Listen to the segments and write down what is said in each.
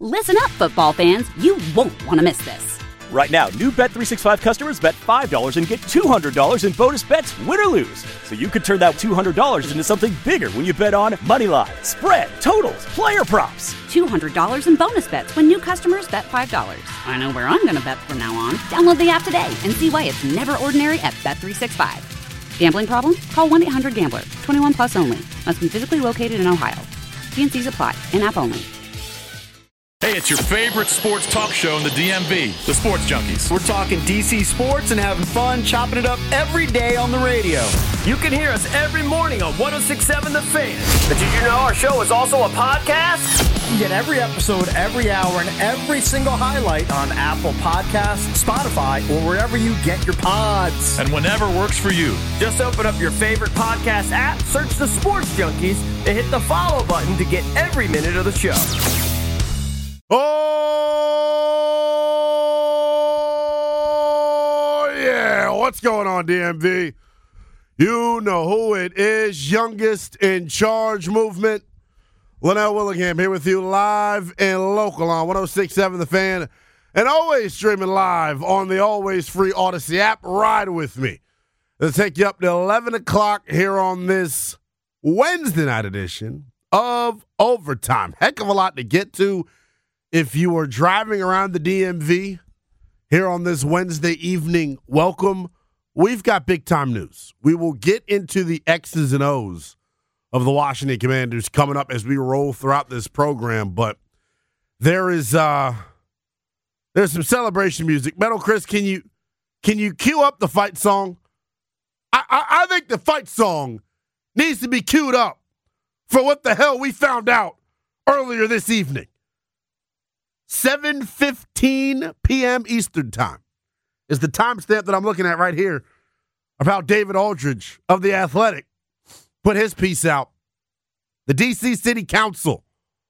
Listen up, football fans. You won't want to miss this. Right now, new Bet365 customers bet $5 and get $200 in bonus bets, win or lose. So you could turn that $200 into something bigger when you bet on money line, spread, totals, player props. $200 in bonus bets when new customers bet $5. I know where I'm going to bet from now on. Download the app today and see why it's never ordinary at Bet365. Gambling problem? Call 1-800-GAMBLER. 21 plus only. Must be physically located in Ohio. T&Cs apply. In-app only. Hey, it's your favorite sports talk show in the DMV, the Sports Junkies. We're talking DC sports and having fun, chopping it up every day on the radio. You can hear us every morning on 106.7 The Fan. But did you know our show is also a podcast? You get every episode, every hour, and every single highlight on Apple Podcasts, Spotify, or wherever you get your pods. And whenever works for you. Just open up your favorite podcast app, search The Sports Junkies, and hit the follow button to get every minute of the show. Oh, yeah. What's going on, DMV? You know who it is. Youngest in Charge movement. Linnell Willingham here with you live and local on 106.7 The Fan. And always streaming live on the always free Odyssey app. Ride with me. It'll take you up to 11 o'clock here on this Wednesday night edition of Overtime. Heck of a lot to get to. If you are driving around the DMV here on this Wednesday evening, welcome. We've got big-time news. We will get into the X's and O's of the Washington Commanders coming up as we roll throughout this program, but there's some celebration music. Metal Chris, can you cue up the fight song? I think the fight song needs to be queued up for what the hell we found out earlier this evening. 7:15 p.m. Eastern Time is the timestamp that I'm looking at right here of how David Aldridge of The Athletic put his piece out. The D.C. City Council,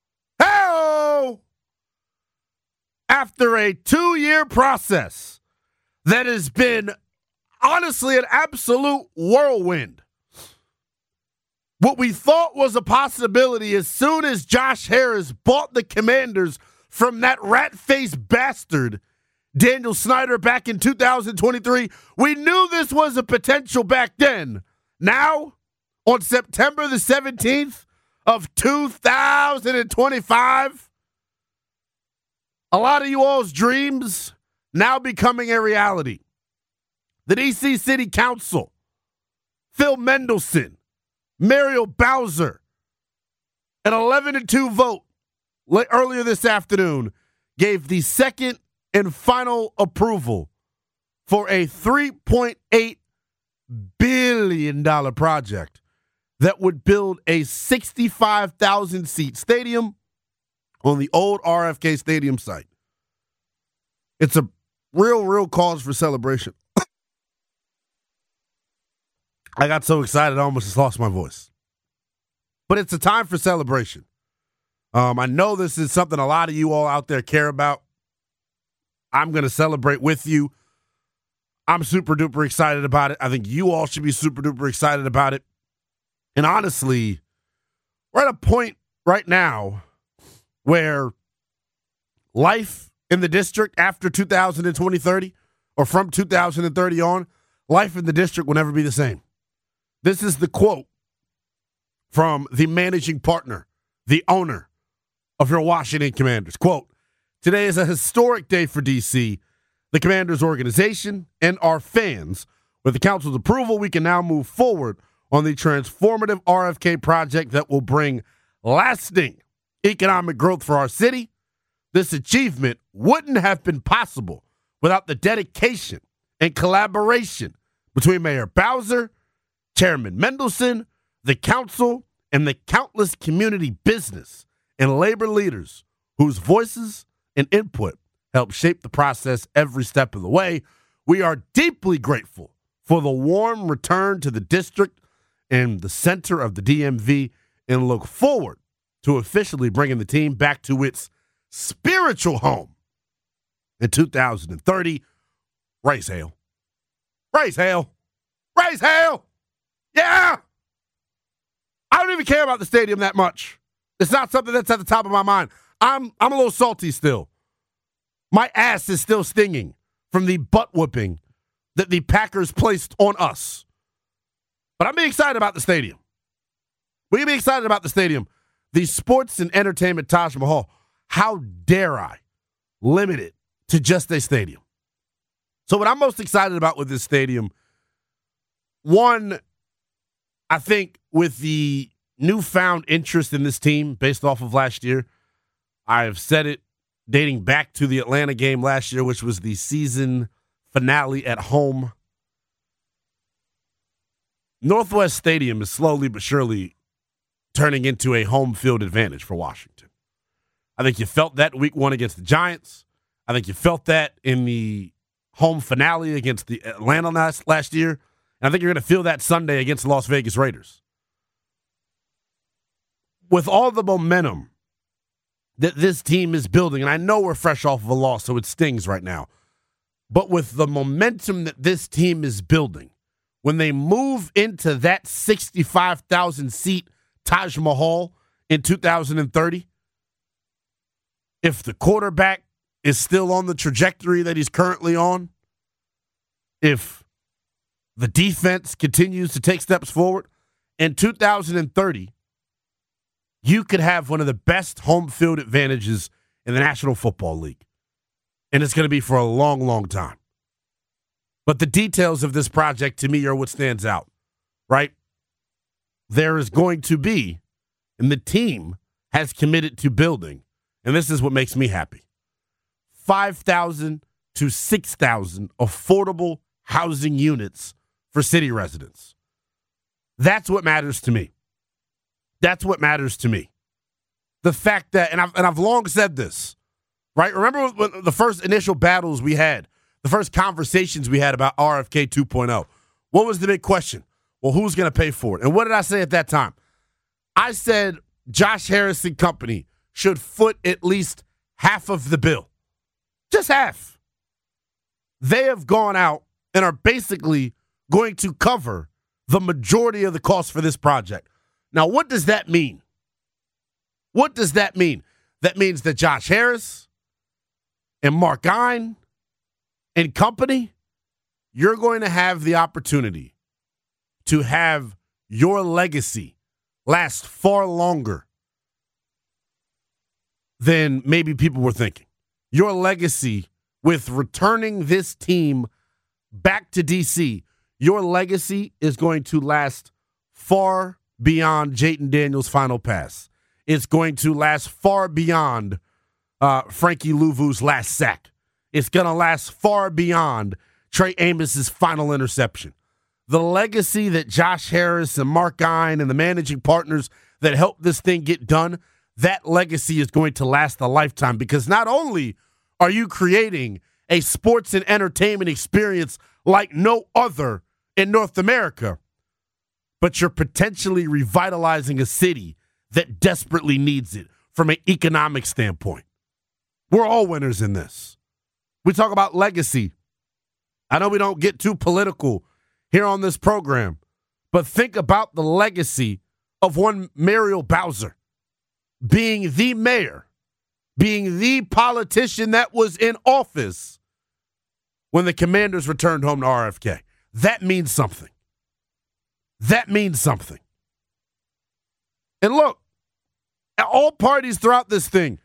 after a 2-year process that has been honestly an absolute whirlwind, what we thought was a possibility as soon as Josh Harris bought the Commanders from that rat-faced bastard, Daniel Snyder, back in 2023. We knew this was a potential back then. Now, on September the 17th of 2025, a lot of you all's dreams now becoming a reality. The D.C. City Council, Phil Mendelson, Muriel Bowser, an 11-2 vote earlier this afternoon gave the second and final approval for a $3.8 billion project that would build a 65,000-seat stadium on the old RFK Stadium site. It's a real cause for celebration. I got so excited I almost just lost my voice. But it's a time for celebration. I know this is something a lot of you all out there care about. I'm going to celebrate with you. I'm super duper excited about it. I think you all should be super duper excited about it. And honestly, we're at a point right now where life in the district after 2030, or from 2030 on, life in the district will never be the same. This is the quote from the managing partner, the owner of your Washington Commanders. Quote, "Today is a historic day for D.C., the Commanders organization, and our fans. With the council's approval, we can now move forward on the transformative RFK project that will bring lasting economic growth for our city. This achievement wouldn't have been possible without the dedication and collaboration between Mayor Bowser, Chairman Mendelson, the council, and the countless community business and labor leaders whose voices and input help shape the process every step of the way. We are deeply grateful for the warm return to the district and the center of the DMV and look forward to officially bringing the team back to its spiritual home in 2030. Raise hail. Raise hail. Raise hail. Yeah. I don't even care about the stadium that much. It's not something that's at the top of my mind. I'm a little salty still. My ass is still stinging from the butt whooping that the Packers placed on us. But I'm being excited about the stadium. We're going to be excited about the stadium. The sports and entertainment Taj Mahal, how dare I limit it to just a stadium? So what I'm most excited about with this stadium, one, I think with the newfound interest in this team based off of last year, I have said it dating back to the Atlanta game last year, which was the season finale at home. Northwest Stadium is slowly but surely turning into a home field advantage for Washington. I think you felt that week one against the Giants. I think you felt that in the home finale against the Atlanta last year. And I think you're going to feel that Sunday against the Las Vegas Raiders. With all the momentum that this team is building, and I know we're fresh off of a loss, so it stings right now, but with the momentum that this team is building, when they move into that 65,000-seat Taj Mahal in 2030, if the quarterback is still on the trajectory that he's currently on, if the defense continues to take steps forward, in 2030, you could have one of the best home field advantages in the National Football League. And it's going to be for a long, long time. But the details of this project, to me, are what stands out, right? There is going to be, and the team has committed to building, and this is what makes me happy, 5,000 to 6,000 affordable housing units for city residents. That's what matters to me. That's what matters to me. The fact that, and I've long said this, right? Remember when the first initial battles we had, the first conversations we had about RFK 2.0? What was the big question? Well, who's going to pay for it? And what did I say at that time? I said Josh Harris and company should foot at least half of the bill. Just half. They have gone out and are basically going to cover the majority of the cost for this project. Now, what does that mean? What does that mean? That means that Josh Harris and Mark Ein and company, you're going to have the opportunity to have your legacy last far longer than maybe people were thinking. Your legacy with returning this team back to D.C., your legacy is going to last far beyond Jayden Daniels' final pass. It's going to last far beyond Frankie Louvu's last sack. It's going to last far beyond Trey Amos's final interception. The legacy that Josh Harris and Mark Ein and the managing partners that helped this thing get done, that legacy is going to last a lifetime, because not only are you creating a sports and entertainment experience like no other in North America, but you're potentially revitalizing a city that desperately needs it from an economic standpoint. We're all winners in this. We talk about legacy. I know we don't get too political here on this program, but think about the legacy of one Muriel Bowser being the mayor, being the politician that was in office when the Commanders returned home to RFK. That means something. That means something. And look, all parties throughout this thing,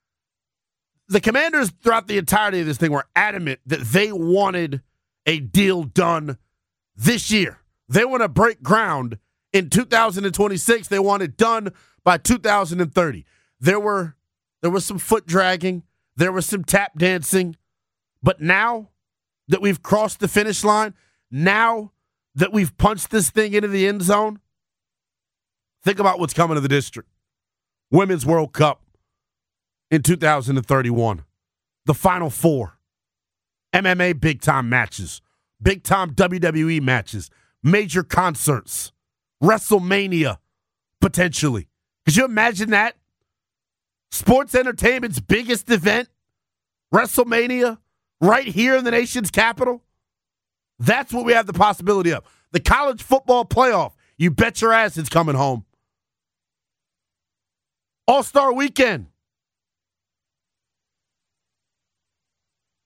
the Commanders throughout the entirety of this thing were adamant that they wanted a deal done this year. They want to break ground in 2026. They want it done by 2030. There was some foot dragging. There was some tap dancing. But now that we've crossed the finish line, now that we've punched this thing into the end zone, think about what's coming to the district. Women's World Cup in 2031. The Final Four. MMA big-time matches. Big-time WWE matches. Major concerts. WrestleMania, potentially. Could you imagine that? Sports entertainment's biggest event, WrestleMania, right here in the nation's capital. That's what we have the possibility of. The college football playoff, you bet your ass it's coming home. All-Star Weekend.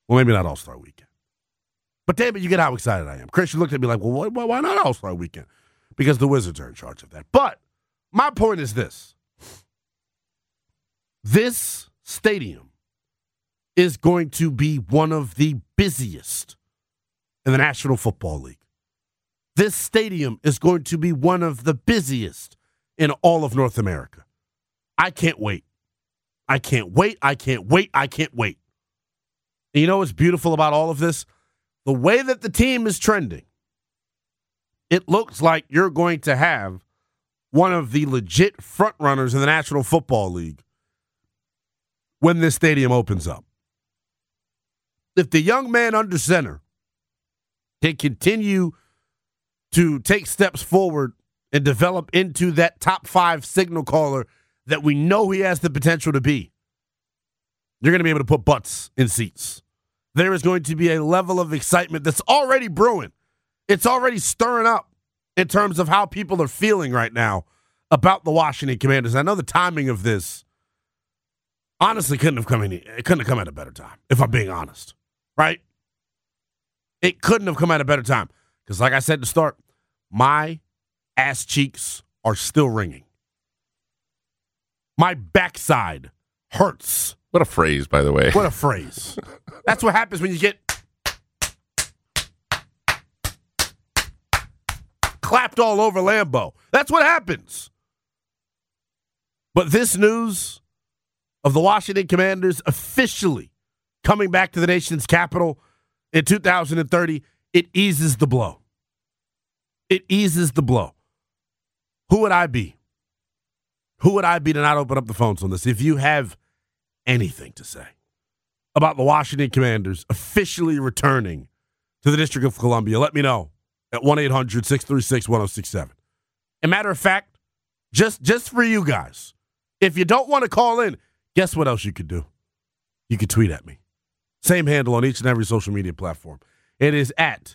Well, maybe not All-Star Weekend. But damn it, you get how excited I am. Christian looked at me like, well, why not All-Star Weekend? Because the Wizards are in charge of that. But my point is this. This stadium is going to be one of the busiest in the National Football League. This stadium is going to be one of the busiest in all of North America. I can't wait. I can't wait. I can't wait. I can't wait. And you know what's beautiful about all of this? The way that the team is trending, it looks like you're going to have one of the legit front runners in the National Football League when this stadium opens up. If the young man under center can continue to take steps forward and develop into that top 5 signal caller that we know he has the potential to be, you're going to be able to put butts in seats. There is going to be a level of excitement that's already brewing. It's already stirring up in terms of how people are feeling right now about the Washington Commanders. I know the timing of this honestly couldn't have come at a better time, if I'm being honest, right? It couldn't have come at a better time because, like I said to start, my ass cheeks are still ringing. My backside hurts. What a phrase, by the way. What a phrase. That's what happens when you get clapped all over Lambeau. That's what happens. But this news of the Washington Commanders officially coming back to the nation's capital in 2030, it eases the blow. It eases the blow. Who would I be? Who would I be to not open up the phones on this? If you have anything to say about the Washington Commanders officially returning to the District of Columbia, let me know at 1-800-636-1067. And matter of fact, just for you guys, if you don't want to call in, guess what else you could do? You could tweet at me. Same handle on each and every social media platform. It is at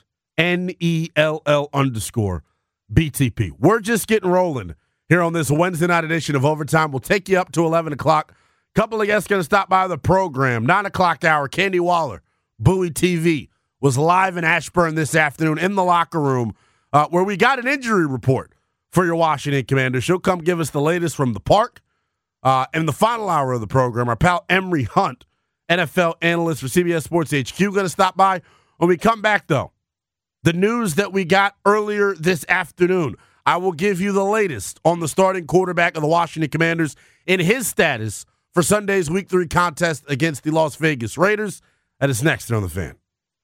NELL_BTP. We're just getting rolling here on this Wednesday night edition of Overtime. We'll take you up to 11 o'clock. Couple of guests going to stop by the program. 9 o'clock hour, Candy Waller, Bowie TV, was live in Ashburn this afternoon in the locker room where we got an injury report for your Washington Commanders. She'll come give us the latest from the park. In the final hour of the program, our pal Emery Hunt, NFL analyst for CBS Sports HQ, going to stop by. When we come back, though, the news that we got earlier this afternoon, I will give you the latest on the starting quarterback of the Washington Commanders and his status for Sunday's Week 3 contest against the Las Vegas Raiders. That is next on The Fan.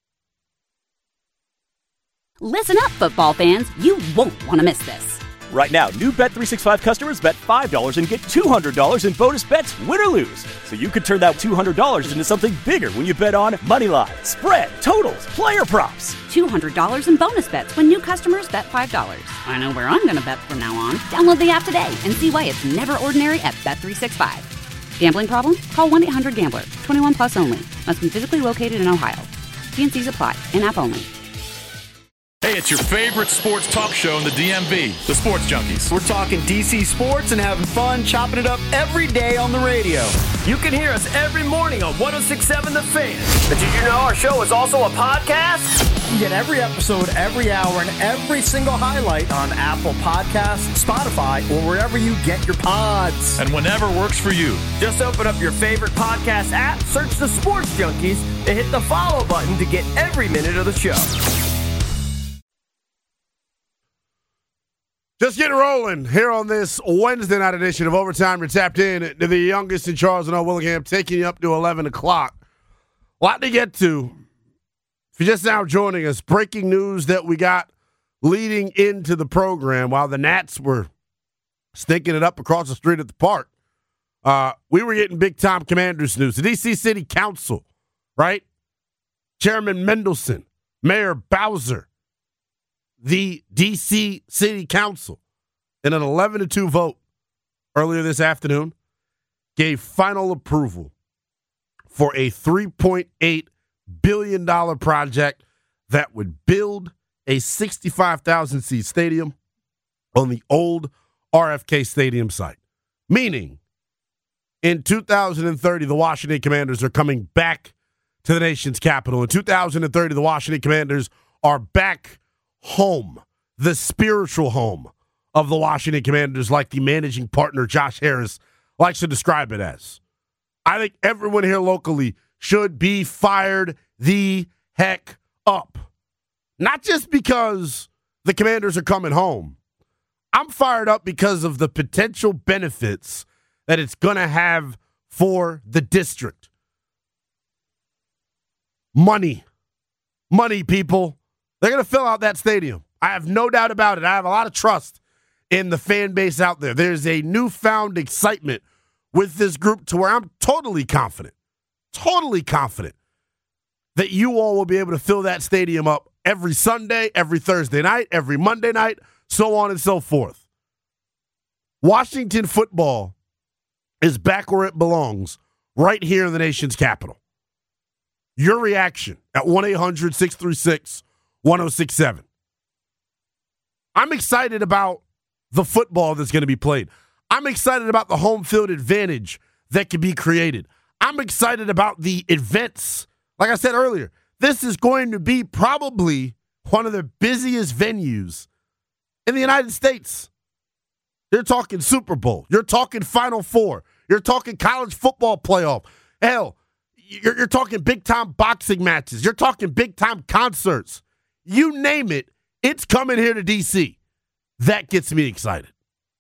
Listen up, football fans. You won't want to miss this. Right now, new Bet365 customers bet $5 and get $200 in bonus bets, win or lose. So you could turn that $200 into something bigger when you bet on moneyline, spread, totals, player props. $200 in bonus bets when new customers bet $5. I know where I'm going to bet from now on. Download the app today and see why it's never ordinary at Bet365. Gambling problem? Call 1-800-GAMBLER. 21 plus only. Must be physically located in Ohio. T&Cs apply. In-app only. Hey, it's your favorite sports talk show in the DMV, the Sports Junkies. We're talking DC sports and having fun, chopping it up every day on the radio. You can hear us every morning on 106.7 The Fan. But did you know our show is also a podcast? You get every episode, every hour, and every single highlight on Apple Podcasts, Spotify, or wherever you get your pods. And whenever works for you. Just open up your favorite podcast app, search the Sports Junkies, and hit the follow button to get every minute of the show. Just getting rolling here on this Wednesday night edition of Overtime. You're tapped in to the youngest in Charles and Willingham, taking you up to 11 o'clock. A lot to get to. If you're just now joining us, breaking news that we got leading into the program while the Nats were stinking it up across the street at the park. We were getting big-time Commanders news. The D.C. City Council, right? Chairman Mendelson, Mayor Bowser, the D.C. City Council, in an 11-2 vote earlier this afternoon, gave final approval for a $3.8 billion project that would build a 65,000-seat stadium on the old RFK Stadium site. Meaning, in 2030, the Washington Commanders are coming back to the nation's capital. In 2030, the Washington Commanders are back home, the spiritual home of the Washington Commanders, like the managing partner Josh Harris likes to describe it as. I think everyone here locally should be fired the heck up. Not just because the Commanders are coming home. I'm fired up because of the potential benefits that it's going to have for the district. Money, people. They're going to fill out that stadium. I have no doubt about it. I have a lot of trust in the fan base out there. There's a newfound excitement with this group to where I'm totally confident that you all will be able to fill that stadium up every Sunday, every Thursday night, every Monday night, so on and so forth. Washington football is back where it belongs, right here in the nation's capital. Your reaction at 1-800-636-1067. I'm excited about the football that's going to be played. I'm excited about the home field advantage that can be created. I'm excited about the events. Like I said earlier, this is going to be probably one of the busiest venues in the United States. You're talking Super Bowl. You're talking Final Four. You're talking college football playoff. Hell, you're talking big-time boxing matches. You're talking big-time concerts. You name it, it's coming here to D.C. That gets me excited.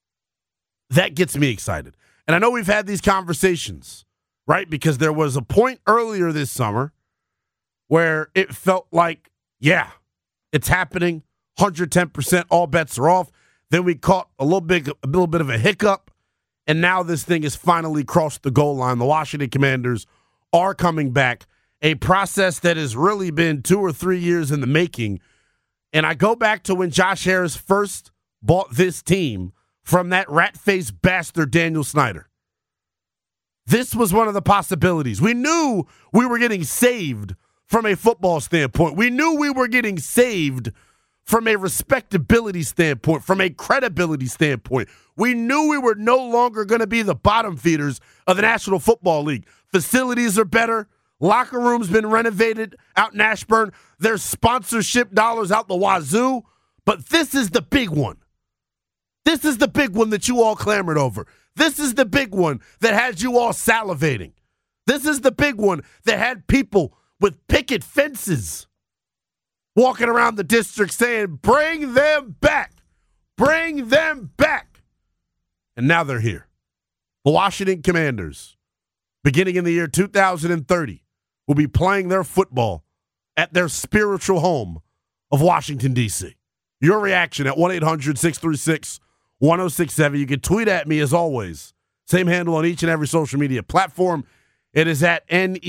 And I know we've had these conversations, right? Because there was a point earlier this summer where it felt like, yeah, it's happening, 110%, all bets are off. Then we caught a little bit of a hiccup, and now this thing has finally crossed the goal line. The Washington Commanders are coming back, a process that has really been 2 or 3 years in the making. And I go back to when Josh Harris first bought this team from that rat-faced bastard Daniel Snyder. This was one of the possibilities. We knew we were getting saved from a football standpoint. We knew we were getting saved from a respectability standpoint, from a credibility standpoint. We knew we were no longer going to be the bottom feeders of the National Football League. Facilities are better. Locker room's been renovated out in Ashburn. There's sponsorship dollars out the wazoo. But this is the big one. This is the big one that you all clamored over. This is the big one that had you all salivating. This is the big one that had people with picket fences walking around the district saying, bring them back. Bring them back. And now they're here. The Washington Commanders, beginning in the year 2030, will be playing their football at their spiritual home of Washington, D.C. Your reaction at 1-800-636-1067. You can tweet at me as always. Same handle on each and every social media platform. It is at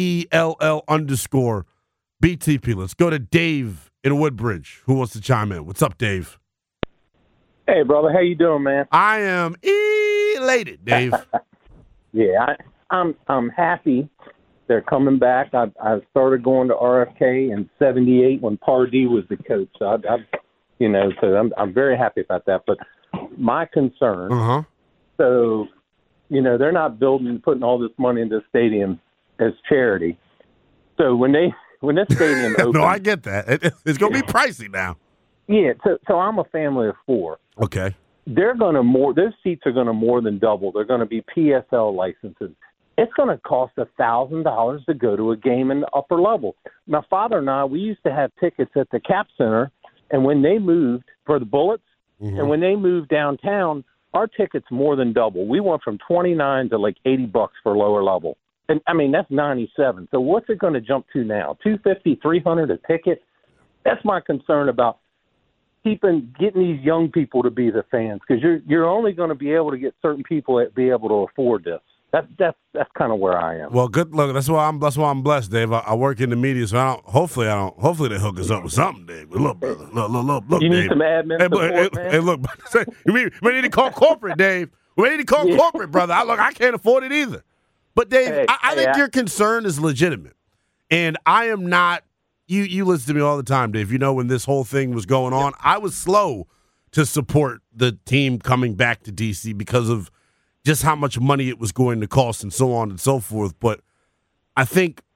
NELL_BTP. Let's go to Dave in Woodbridge, who wants to chime in. What's up, Dave? Hey, brother. How you doing, man? I am elated, Dave. Yeah, I'm happy they're coming back. I started going to RFK in '78 when Pardee was the coach. So I'm very happy about that. But my concern, so they're not putting all this money into the stadium as charity. So when this stadium opens, no, I get that. It's going to be pricey now. Yeah, so I'm a family of 4. Okay. Those seats are going to more than double. They're going to be PSL licenses. It's going to cost $1,000 to go to a game in the upper level. My father and I, we used to have tickets at the Cap Center, and when they moved for the Bullets, and when they moved downtown, our tickets more than double. We went from $29 to like $80 for lower level. And I mean, that's 97. So what's it going to jump to now? $250, $300 a ticket? That's my concern about getting these young people to be the fans, because you're only going to be able to get certain people that be able to afford this. That's kind of where I am. Well, good luck. That's why I'm blessed, Dave. I work in the media, so hopefully they hook us up with something, Dave. Look, brother. Look, you need Dave. some admin support, man. Hey, look. We need to call corporate, Dave. We need to call corporate, brother. I can't afford it either. But Dave, I think your concern is legitimate, and I am not. You listen to me all the time, Dave. When this whole thing was going on, I was slow to support the team coming back to D.C. because of just how much money it was going to cost and so on and so forth. But I think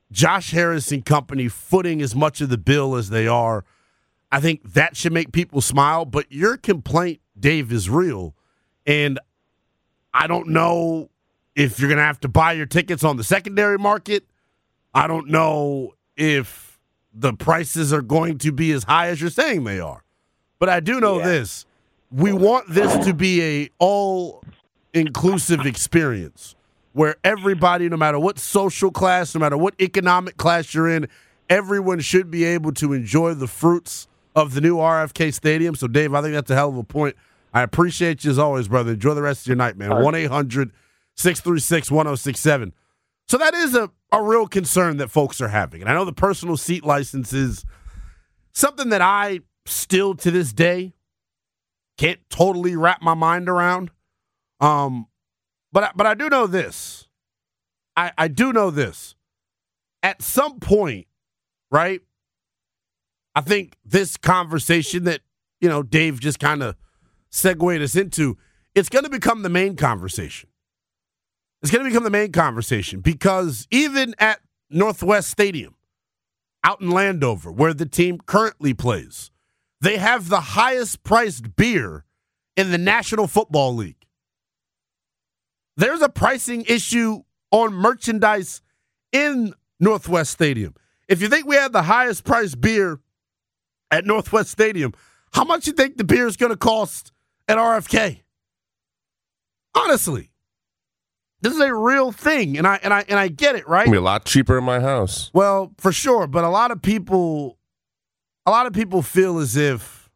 Josh Harris and company footing as much of the bill as they are, I think that should make people smile. But your complaint, Dave, is real. And I don't know if you're going to have to buy your tickets on the secondary market. I don't know if the prices are going to be as high as you're saying they are. But I do know this. We want this to be a all-inclusive experience where everybody, no matter what social class, no matter what economic class you're in, everyone should be able to enjoy the fruits of the new RFK Stadium. So, Dave, I think that's a hell of a point. I appreciate you as always, brother. Enjoy the rest of your night, man. 1-800-636-1067. So that is a real concern that folks are having. And I know the personal seat license is something that I still to this day can't totally wrap my mind around. But I do know this. I do know this. At some point, right, I think this conversation that, Dave just kind of segued us into, it's going to become the main conversation. It's going to become the main conversation because even at Northwest Stadium, out in Landover, where the team currently plays, they have the highest priced beer in the National Football League. There's a pricing issue on merchandise in Northwest Stadium. If you think we have the highest priced beer at Northwest Stadium, how much do you think the beer is going to cost at RFK? Honestly, this is a real thing, and I get it, right? It'll be a lot cheaper in my house. Well, for sure, but a lot of people feel as if,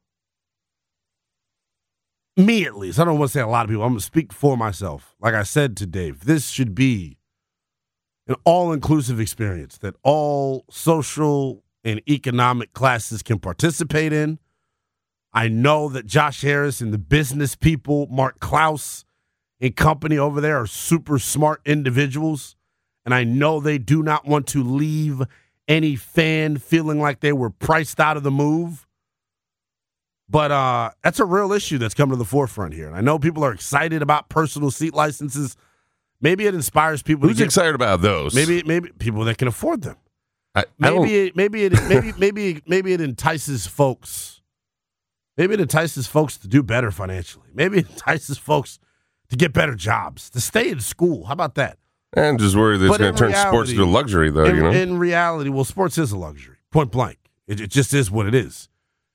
me at least, I don't want to say a lot of people, I'm going to speak for myself. Like I said to Dave, this should be an all-inclusive experience that all social and economic classes can participate in. I know that Josh Harris and the business people, Mark Klaus and company over there, are super smart individuals, and I know they do not want to leave any fan feeling like they were priced out of the move. But that's a real issue that's coming to the forefront here. And I know people are excited about personal seat licenses. Maybe it inspires people. Who's excited about those? Maybe people that can afford them. Maybe it entices folks. Maybe it entices folks to do better financially. Maybe it entices folks to get better jobs, to stay in school. How about that? And just worry that it's going to turn sports into a luxury, though. In reality, well, sports is a luxury. Point blank. It just is what it is.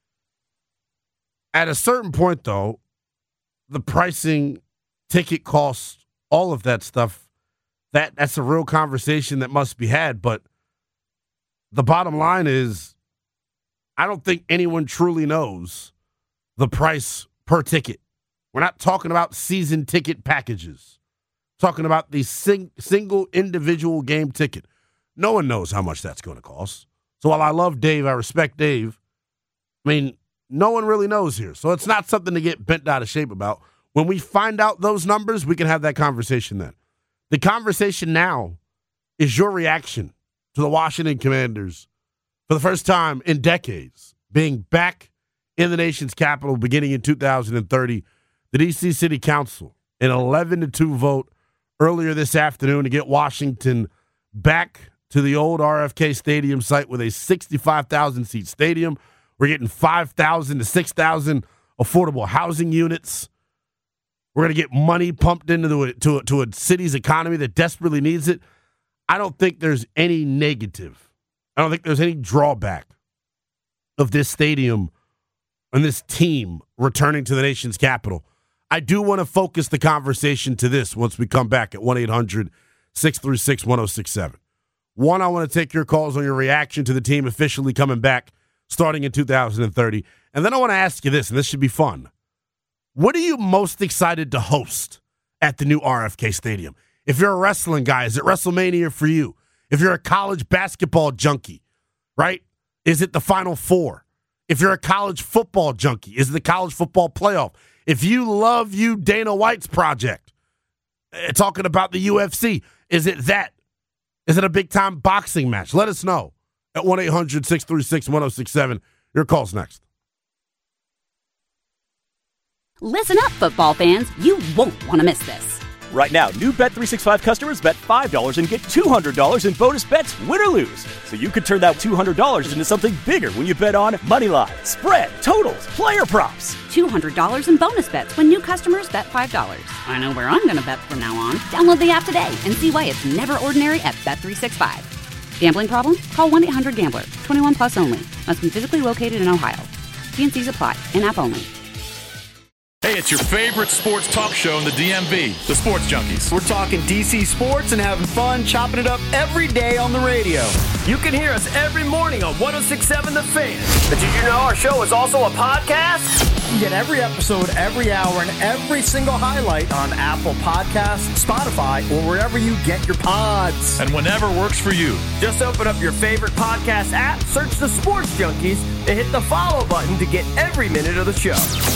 At a certain point, though, the pricing, ticket costs, all of that stuff, that's a real conversation that must be had. But the bottom line is, I don't think anyone truly knows the price per ticket. We're not talking about season ticket packages. We're talking about the single individual game ticket. No one knows how much that's going to cost. So while I love Dave, I respect Dave, I mean, no one really knows here. So it's not something to get bent out of shape about. When we find out those numbers, we can have that conversation then. The conversation now is your reaction to the Washington Commanders for the first time in decades being back in the nation's capital beginning in 2030. The D.C. City Council, an 11-2 vote earlier this afternoon to get Washington back to the old RFK Stadium site with a 65,000-seat stadium. We're getting 5,000 to 6,000 affordable housing units. We're going to get money pumped into a city's economy that desperately needs it. I don't think there's any negative. I don't think there's any drawback of this stadium and this team returning to the nation's capital. I do want to focus the conversation to this once we come back at 1-800-636-1067. One, I want to take your calls on your reaction to the team officially coming back starting in 2030. And then I want to ask you this, and this should be fun. What are you most excited to host at the new RFK Stadium? If you're a wrestling guy, is it WrestleMania for you? If you're a college basketball junkie, right, is it the Final Four? If you're a college football junkie, is it the college football playoff? If you love Dana White's project, talking about the UFC, is it that? Is it a big-time boxing match? Let us know at 1-800-636-1067. Your call's next. Listen up, football fans. You won't want to miss this. Right now, new Bet365 customers bet $5 and get $200 in bonus bets, win or lose. So you could turn that $200 into something bigger when you bet on Moneyline, spread, totals, player props. $200 in bonus bets when new customers bet $5. I know where I'm going to bet from now on. Download the app today and see why it's never ordinary at Bet365. Gambling problem? Call 1-800-GAMBLER. 21 plus only. Must be physically located in Ohio. T&Cs apply. In-app only. Hey, it's your favorite sports talk show in the DMV, the Sports Junkies. We're talking DC sports and having fun, chopping it up every day on the radio. You can hear us every morning on 106.7 The Fan. But did you know our show is also a podcast? You get every episode, every hour, and every single highlight on Apple Podcasts, Spotify, or wherever you get your pods. And whenever works for you. Just open up your favorite podcast app, search The Sports Junkies, and hit the follow button to get every minute of the show.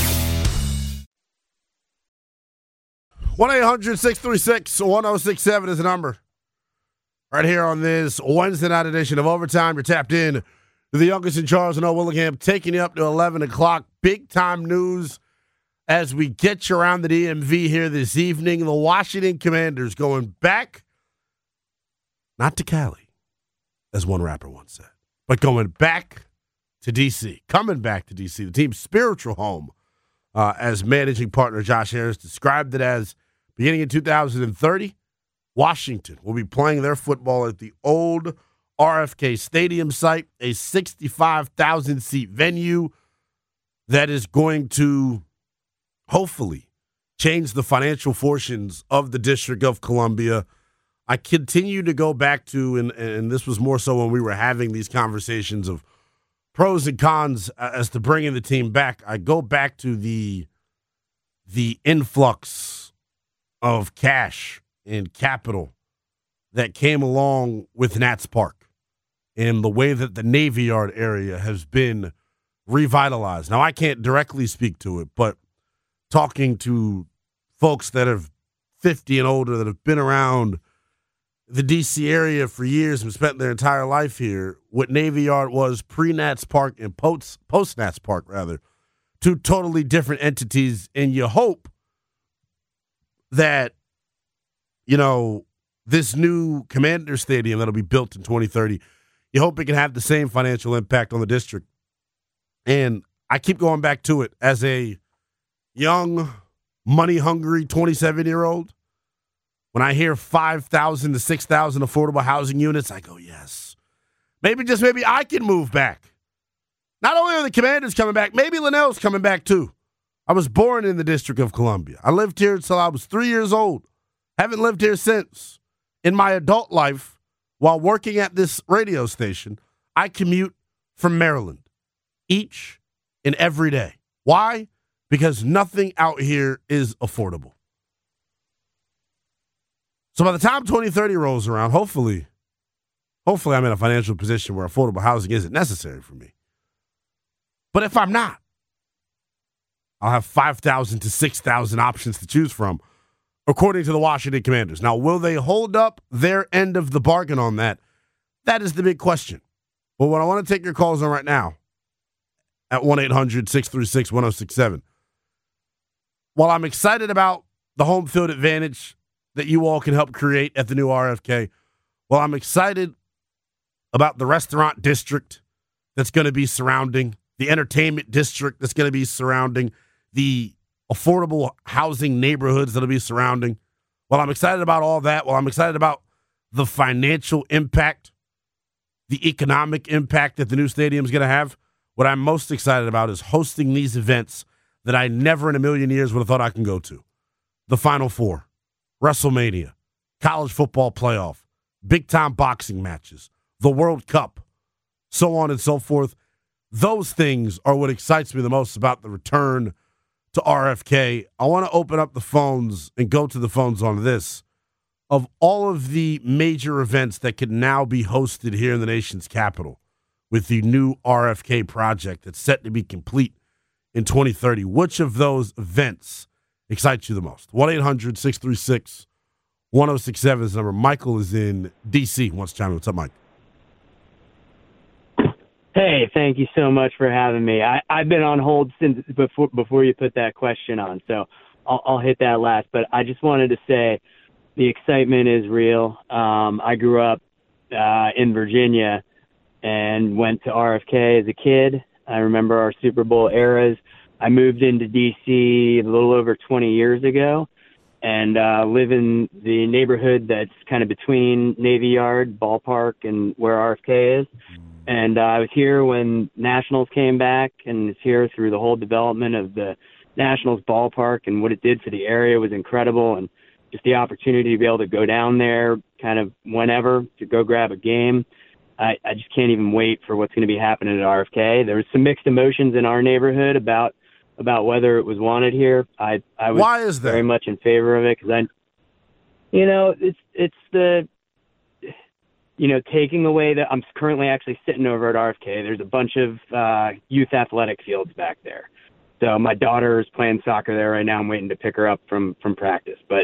1-800-636-1067 is the number. Right here on this Wednesday night edition of Overtime, you're tapped in to the youngest in Charles and Willingham, taking you up to 11 o'clock. Big-time news as we get you around the DMV here this evening. The Washington Commanders going back, not to Cali, as one rapper once said, but going back to D.C., coming back to D.C., the team's spiritual home, as managing partner Josh Harris described it as. Beginning in 2030, Washington will be playing their football at the old RFK Stadium site, a 65,000-seat venue that is going to hopefully change the financial fortunes of the District of Columbia. I continue to go back to, and this was more so when we were having these conversations of pros and cons as to bringing the team back. I go back to the influx of cash and capital that came along with Nats Park and the way that the Navy Yard area has been revitalized. Now, I can't directly speak to it, but talking to folks that are 50 and older that have been around the D.C. area for years and spent their entire life here, what Navy Yard was pre-Nats Park and post-Nats Park, rather, two totally different entities, and you hope that, you know, this new Commander Stadium that'll be built in 2030, you hope it can have the same financial impact on the district. And I keep going back to it as a young, money-hungry 27-year-old. When I hear 5,000 to 6,000 affordable housing units, I go, yes. Maybe I can move back. Not only are the Commanders coming back, maybe Linnell's coming back too. I was born in the District of Columbia. I lived here until I was 3 years old. Haven't lived here since. In my adult life, while working at this radio station, I commute from Maryland each and every day. Why? Because nothing out here is affordable. So by the time 2030 rolls around, hopefully I'm in a financial position where affordable housing isn't necessary for me. But if I'm not, I'll have 5,000 to 6,000 options to choose from, according to the Washington Commanders. Now, will they hold up their end of the bargain on that? That is the big question. But what I want to take your calls on right now at 1-800-636-1067. While I'm excited about the home field advantage that you all can help create at the new RFK, while I'm excited about the restaurant district that's going to be surrounding, the entertainment district that's going to be surrounding, the affordable housing neighborhoods that'll be surrounding. While I'm excited about all that, while I'm excited about the financial impact, the economic impact that the new stadium is going to have, what I'm most excited about is hosting these events that I never in a million years would have thought I can go to. The Final Four, WrestleMania, college football playoff, big-time boxing matches, the World Cup, so on and so forth. Those things are what excites me the most about the return to RFK. I want to open up the phones and go to the phones on this. Of all of the major events that can now be hosted here in the nation's capital with the new RFK project that's set to be complete in 2030, which of those events excites you the most? 1-800-636-1067 is the number. Michael is in D.C. Wants to chime in. What's up, Mike? Hey, thank you so much for having me. I've been on hold since before you put that question on, so I'll hit that last. But I just wanted to say the excitement is real. I grew up in Virginia and went to RFK as a kid. I remember our Super Bowl eras. I moved into D.C. a little over 20 years ago and live in the neighborhood that's kind of between Navy Yard, Ballpark, and where RFK is. And I was here when Nationals came back and was here through the whole development of the Nationals ballpark, and what it did for the area was incredible. And just the opportunity to be able to go down there kind of whenever to go grab a game. I just can't even wait for what's going to be happening at RFK. There was some mixed emotions in our neighborhood about whether it was wanted here. I was Why is that? Very much in favor of it because it's the taking away that I'm currently actually sitting over at RFK. There's a bunch of youth athletic fields back there. So my daughter is playing soccer there right now. I'm waiting to pick her up from practice. But,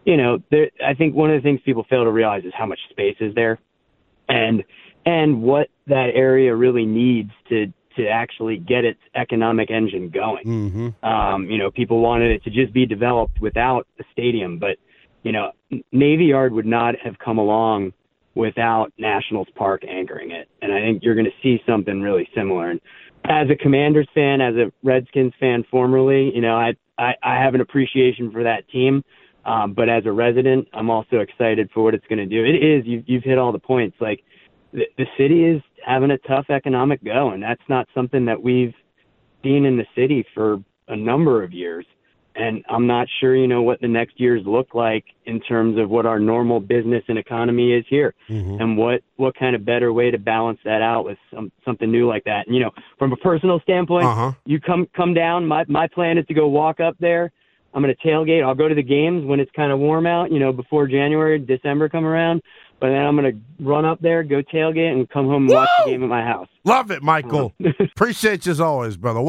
I think one of the things people fail to realize is how much space is there and what that area really needs to actually get its economic engine going. Mm-hmm. People wanted it to just be developed without a stadium. But, Navy Yard would not have come along without Nationals Park anchoring it. And I think you're going to see something really similar. And as a Commanders fan, as a Redskins fan formerly, I have an appreciation for that team. But as a resident, I'm also excited for what it's going to do. It is, you've hit all the points. Like the city is having a tough economic go, and that's not something that we've seen in the city for a number of years. And I'm not sure, what the next years look like in terms of what our normal business and economy is here, mm-hmm. and what kind of better way to balance that out with something new like that. And, from a personal standpoint, you come down. My plan is to go walk up there. I'm going to tailgate. I'll go to the games when it's kind of warm out, before January, December come around. But then I'm going to run up there, go tailgate, and come home and watch the game at my house. Love it, Michael. Appreciate you as always, brother.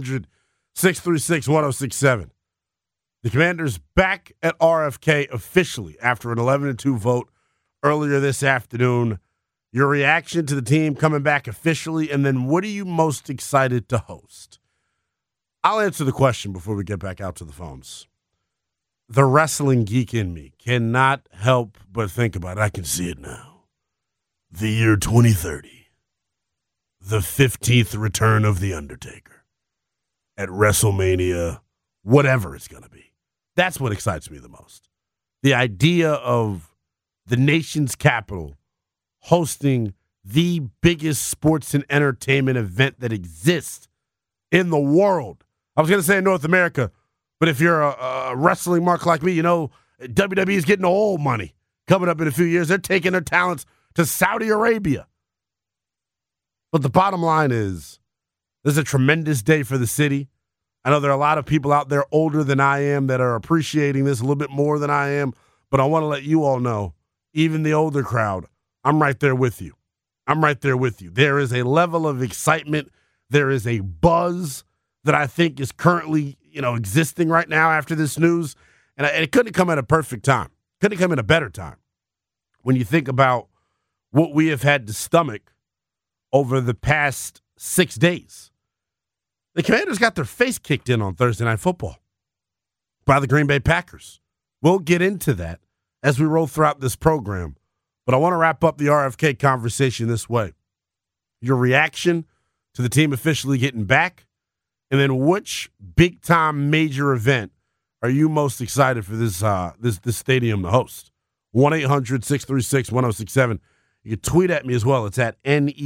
1-800-636-1067. The Commanders back at RFK officially after an 11-2 vote earlier this afternoon. Your reaction to the team coming back officially, and then what are you most excited to host? I'll answer the question before we get back out to the phones. The wrestling geek in me cannot help but think about it. I can see it now. The year 2030. The 15th return of The Undertaker at WrestleMania, whatever it's going to be. That's what excites me the most. The idea of the nation's capital hosting the biggest sports and entertainment event that exists in the world. I was going to say in North America, but if you're a wrestling mark like me, WWE is getting old money coming up in a few years. They're taking their talents to Saudi Arabia. But the bottom line is, this is a tremendous day for the city. I know there are a lot of people out there older than I am that are appreciating this a little bit more than I am, but I want to let you all know, even the older crowd, I'm right there with you. I'm right there with you. There is a level of excitement. There is a buzz that I think is currently, existing right now after this news. And it couldn't come at a perfect time. Couldn't come at a better time when you think about what we have had to stomach over the past 6 days. The Commanders got their face kicked in on Thursday Night Football by the Green Bay Packers. We'll get into that as we roll throughout this program. But I want to wrap up the RFK conversation this way. Your reaction to the team officially getting back, and then which big-time major event are you most excited for this stadium to host? 1-800-636-1067. You can tweet at me as well. It's at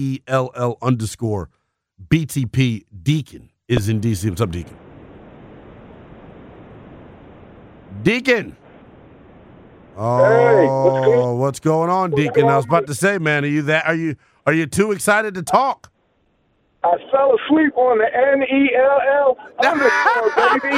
NELL_BTP. Deacon is in D.C. What's up, Deacon? Deacon. Oh, hey, what's going on, Deacon? I was about to say, man, are you too excited to talk? I fell asleep on the NELL baby.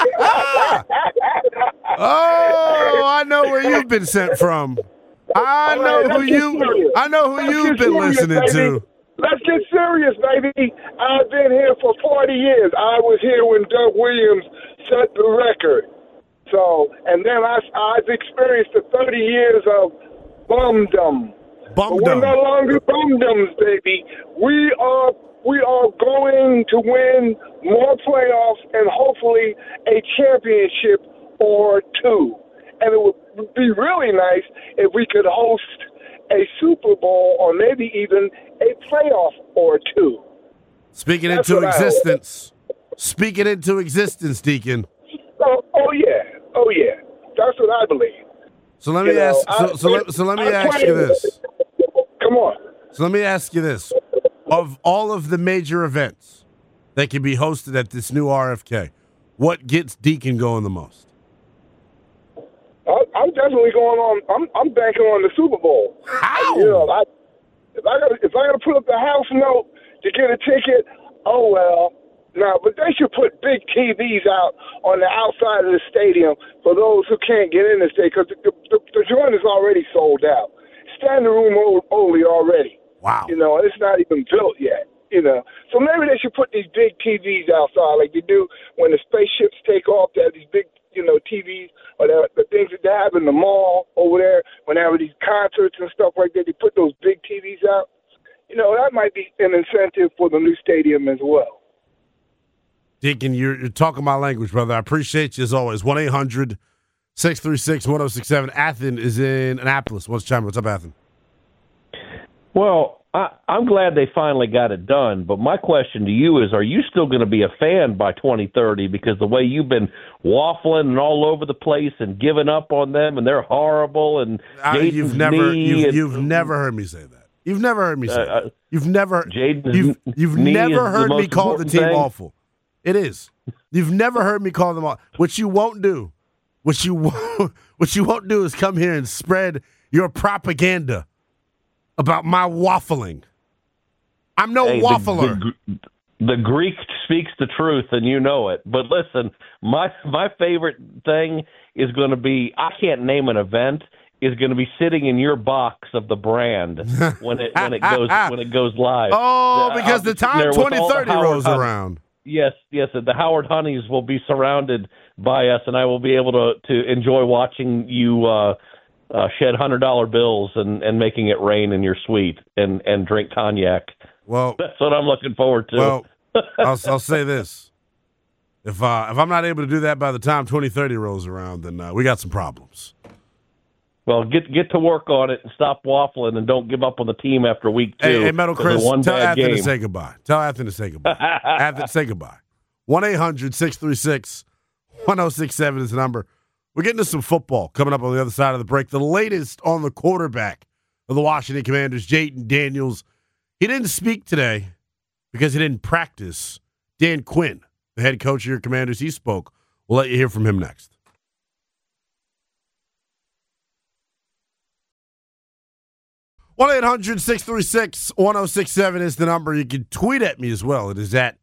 Oh, I know where you've been sent from. I know who you've been listening to. Let's get serious, baby. I've been here for 40 years. I was here when Doug Williams set the record. So, and then I've experienced the 30 years of bumdom. But we're no longer bum-dums, baby. We are going to win more playoffs and hopefully a championship or two. And it would be really nice if we could host a Super Bowl or maybe even a playoff or two. Speaking into existence. Speaking into existence, Deacon. Oh yeah. That's what I believe. So let me ask. So let me ask you this. Come on. So let me ask you this: of all of the major events that can be hosted at this new RFK, what gets Deacon going the most? I'm definitely going on. I'm banking on the Super Bowl. How? If I gotta put up the house note to get a ticket, oh well. No, but they should put big TVs out on the outside of the stadium for those who can't get in the stadium, because the joint is already sold out. Standing room only already. Wow. And it's not even built yet. So maybe they should put these big TVs outside like they do when the spaceships take off. They have these big, TVs, or the things that they have in the mall over there when they have these concerts and stuff like that. They put those big TVs out. That might be an incentive for the new stadium as well. Deacon, you're talking my language, brother. I appreciate you as always. 1-800-636-1067. Athen is in Annapolis. What's up, Athen? Well, I'm glad they finally got it done, but my question to you is, are you still going to be a fan by 2030? Because the way you've been waffling and all over the place and giving up on them, and they're horrible, and you've never heard me say that. You've never heard me say that. You've never heard me call the team awful. It is. You've never heard me call them all. What you won't do is come here and spread your propaganda about my waffling. I'm no waffler. The Greek speaks the truth, and you know it. But listen, my favorite thing is going to be, I can't name an event, is going to be sitting in your box of the brand when it goes live. Oh, because the time 2030 rolls around. Yes. The Howard Honeys will be surrounded by us, and I will be able to enjoy watching you shed $100 bills and making it rain in your suite and drink cognac. Well, that's what I'm looking forward to. Well, I'll say this: if I'm not able to do that by the time 2030 rolls around, then we got some problems. Well, get to work on it and stop waffling and don't give up on the team after week 2. Hey, Metal Chris, tell Athen to say goodbye. Athen, say goodbye. 1-800-636-1067 is the number. We're getting to some football coming up on the other side of the break. The latest on the quarterback of the Washington Commanders, Jayden Daniels. He didn't speak today because he didn't practice. Dan Quinn, the head coach of your Commanders, he spoke. We'll let you hear from him next. 1-800-636-1067 is the number. You can tweet at me as well. It is at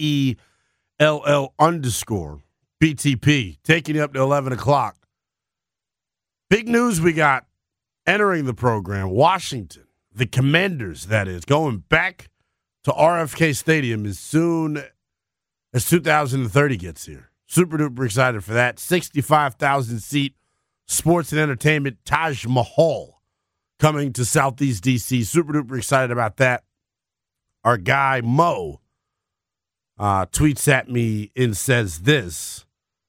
NELL_BTP. Taking you up to 11 o'clock. Big news we got entering the program. Washington, the Commanders, that is, going back to RFK Stadium as soon as 2030 gets here. Super duper excited for that. 65,000-seat sports and entertainment Taj Mahal coming to Southeast D.C. Super duper excited about that. Our guy, Mo, tweets at me and says this.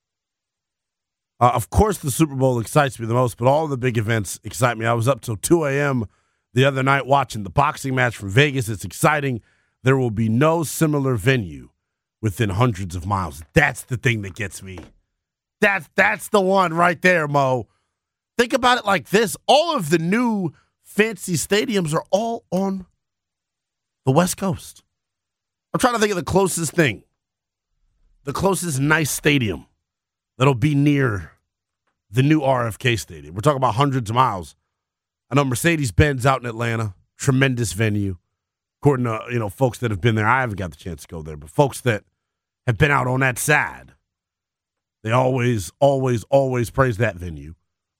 Of course, the Super Bowl excites me the most, but all the big events excite me. I was up till 2 a.m. the other night watching the boxing match from Vegas. It's exciting. There will be no similar venue within hundreds of miles. That's the thing that gets me. That's the one right there, Mo. Think about it like this. All of the new fancy stadiums are all on the West Coast. I'm trying to think of the closest thing. The closest nice stadium that'll be near the new RFK Stadium. We're talking about hundreds of miles. I know Mercedes-Benz out in Atlanta, tremendous venue. According to folks that have been there, I haven't got the chance to go there, but folks that have been out on that side, they always praise that venue.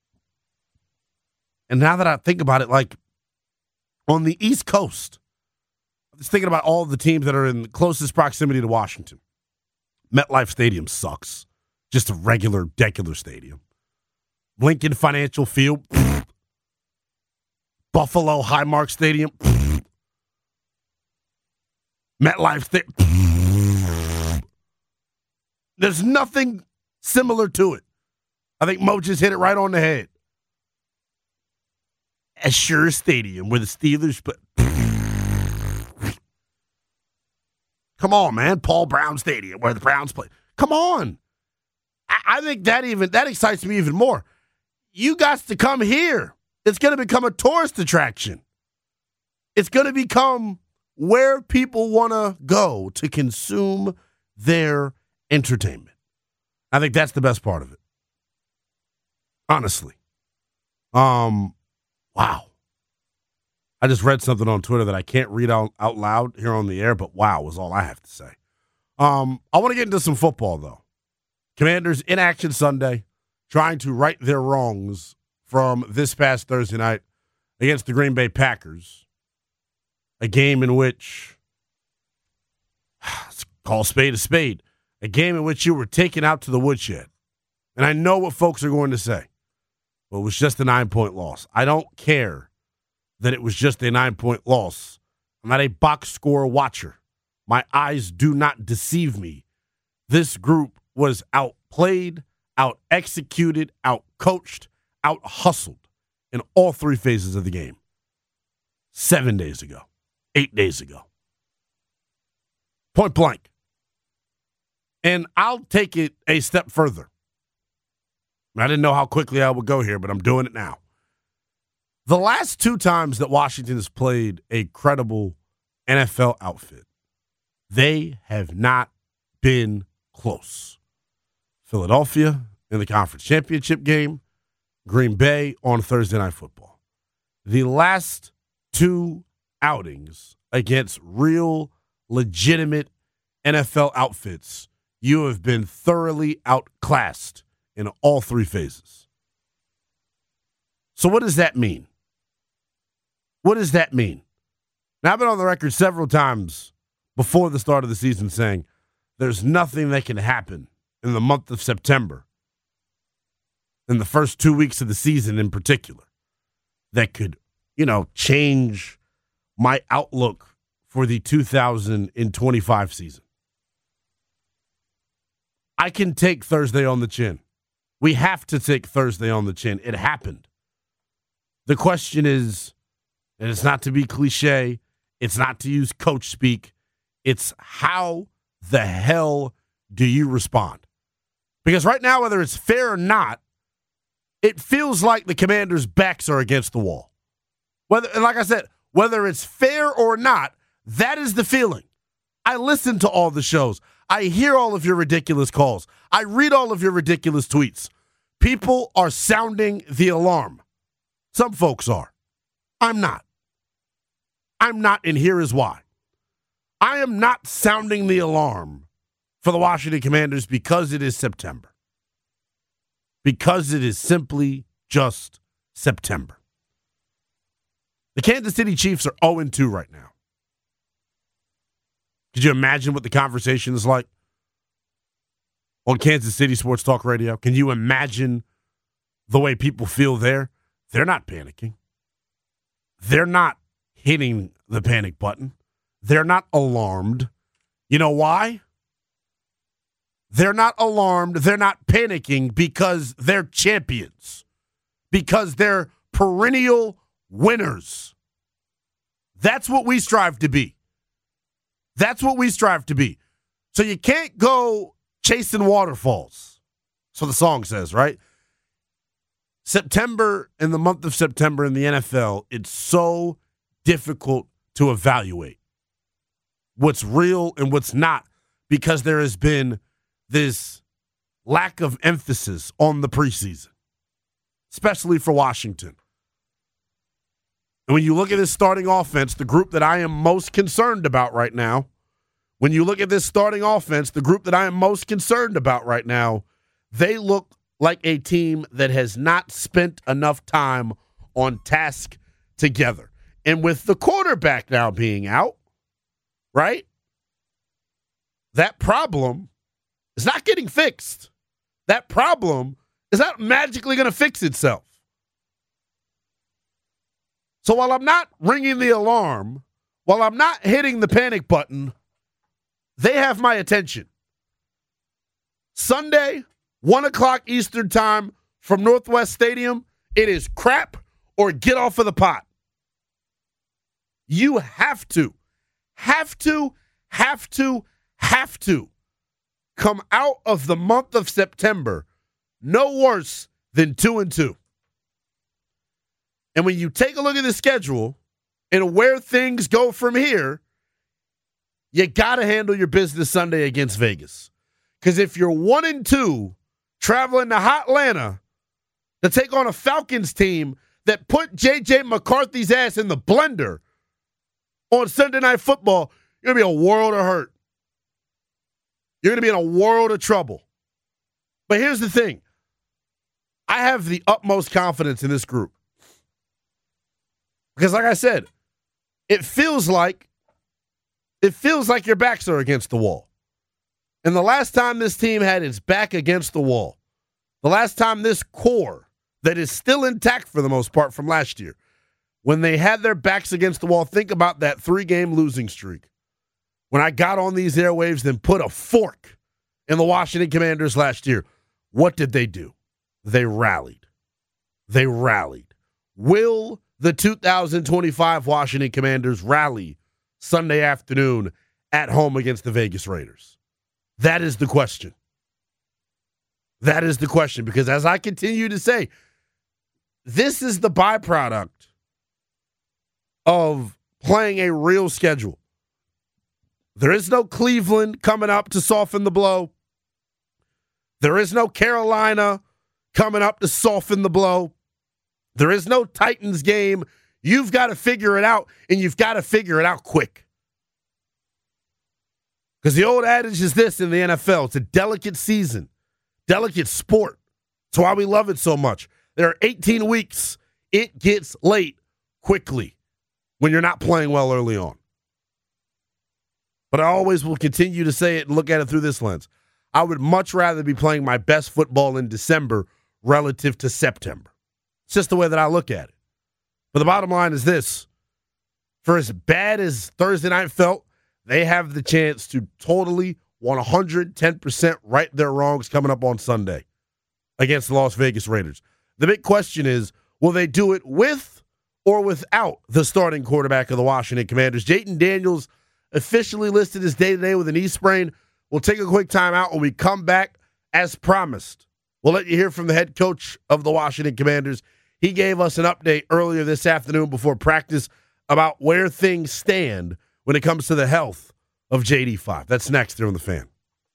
And now that I think about it, like on the East Coast, I'm just thinking about all the teams that are in the closest proximity to Washington. MetLife Stadium sucks. Just a regular, decular stadium. Lincoln Financial Field, Buffalo Highmark Stadium. MetLife Stadium. There's nothing similar to it. I think Mo just hit it right on the head. Azure Stadium where the Steelers put. Come on, man. Paul Brown Stadium where the Browns play. Come on. I think that excites me even more. You got to come here. It's going to become a tourist attraction. It's going to become where people want to go to consume their entertainment. I think that's the best part of it. Honestly. Wow. I just read something on Twitter that I can't read out loud here on the air, but wow was all I have to say. I want to get into some football, though. Commanders in action Sunday, trying to right their wrongs from this past Thursday night against the Green Bay Packers. A game in which, let's call spade a spade, a game in which you were taken out to the woodshed. And I know what folks are going to say. But it was just a 9-point loss. I don't care that it was just a 9-point loss. I'm not a box score watcher. My eyes do not deceive me. This group was outplayed, out-executed, out-coached, out-hustled in all three phases of the game. 7 days ago. 8 days ago. Point blank. And I'll take it a step further. I didn't know how quickly I would go here, but I'm doing it now. The last two times that Washington has played a credible NFL outfit, they have not been close. Philadelphia in the conference championship game, Green Bay on Thursday Night Football. The last two outings against real, legitimate NFL outfits, you have been thoroughly outclassed in all three phases. So what does that mean? What does that mean? Now, I've been on the record several times before the start of the season saying there's nothing that can happen in the month of September, in the first 2 weeks of the season in particular, that could, change my outlook for the 2025 season. I can take Thursday on the chin. We have to take Thursday on the chin. It happened. The question is, and it's not to be cliche, it's not to use coach speak, it's how the hell do you respond? Because right now, whether it's fair or not, it feels like the Commanders' backs are against the wall. And like I said, whether it's fair or not, that is the feeling. I listen to all the shows. I hear all of your ridiculous calls. I read all of your ridiculous tweets. People are sounding the alarm. Some folks are. I'm not. And here is why. I am not sounding the alarm for the Washington Commanders because it is September. Because it is simply just September. The Kansas City Chiefs are 0-2 right now. Could you imagine what the conversation is like on Kansas City Sports Talk Radio? Can you imagine the way people feel there? They're not panicking. They're not hitting the panic button. They're not alarmed. You know why? They're not alarmed. They're not panicking because they're champions. Because they're perennial winners. That's what we strive to be. That's what we strive to be. So you can't go chasing waterfalls. So the song says, right? September, in the month of September in the NFL, it's so difficult to evaluate what's real and what's not because there has been this lack of emphasis on the preseason, especially for Washington. And when you look at this starting offense, the group that I am most concerned about right now, when you look at this starting offense, the group that I am most concerned about right now, they look like a team that has not spent enough time on task together. And with the quarterback now being out, right, that problem is not getting fixed. That problem is not magically going to fix itself. So while I'm not ringing the alarm, while I'm not hitting the panic button, they have my attention. Sunday, 1 o'clock Eastern time from Northwest Stadium, it is crap or get off of the pot. You have to come out of the month of September no worse than 2-2. And when you take a look at the schedule and where things go from here, you got to handle your business Sunday against Vegas. Because if you're 1-2 traveling to hot Atlanta to take on a Falcons team that put J.J. McCarthy's ass in the blender on Sunday Night Football, you're going to be a world of hurt. You're going to be in a world of trouble. But here's the thing. I have the utmost confidence in this group. Because like I said, it feels like your backs are against the wall. And the last time this team had its back against the wall, the last time this core that is still intact for the most part from last year, when they had their backs against the wall, think about that 3-game losing streak. When I got on these airwaves, then put a fork in the Washington Commanders last year, what did they do? They rallied. They rallied. Will the 2025 Washington Commanders rally Sunday afternoon at home against the Vegas Raiders? That is the question. That is the question, because as I continue to say, this is the byproduct of playing a real schedule. There is no Cleveland coming up to soften the blow. There is no Carolina coming up to soften the blow. There is no Titans game. You've got to figure it out, and you've got to figure it out quick. Because the old adage is this in the NFL. It's a delicate season, delicate sport. That's why we love it so much. There are 18 weeks. It gets late quickly when you're not playing well early on. But I always will continue to say it and look at it through this lens. I would much rather be playing my best football in December relative to September. It's just the way that I look at it. But the bottom line is this. For as bad as Thursday night felt, they have the chance to totally 110% right their wrongs coming up on Sunday against the Las Vegas Raiders. The big question is, will they do it with or without the starting quarterback of the Washington Commanders? Jayden Daniels officially listed as day-to-day with a knee sprain. We'll take a quick time out. When we come back, as promised, we'll let you hear from the head coach of the Washington Commanders. He gave us an update earlier this afternoon before practice about where things stand when it comes to the health of JD5. That's next here on The Fan.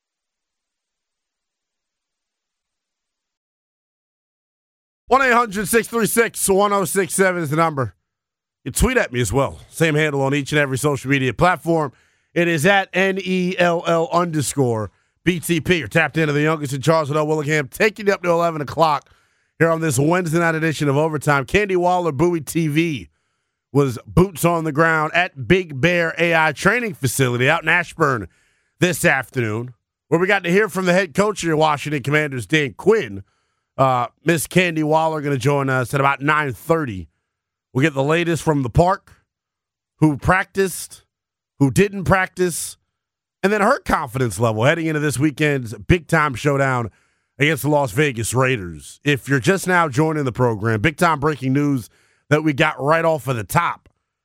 1-800-636-1067 is the number. You tweet at me as well. Same handle on each and every social media platform. It is at NELL_BTP. You're tapped into the youngest in Charles Willingham, taking you up to 11 o'clock here on this Wednesday night edition of Overtime. Candy Waller, Bowie TV, was boots on the ground at Big Bear AI Training Facility out in Ashburn this afternoon, where we got to hear from the head coach of your Washington Commanders, Dan Quinn. Miss Candy Waller going to join us at about 9:30. We'll get the latest from the park, who practiced, who didn't practice, and then her confidence level heading into this weekend's big-time showdown against the Las Vegas Raiders. If you're just now joining the program, big-time breaking news that we got right off of the top.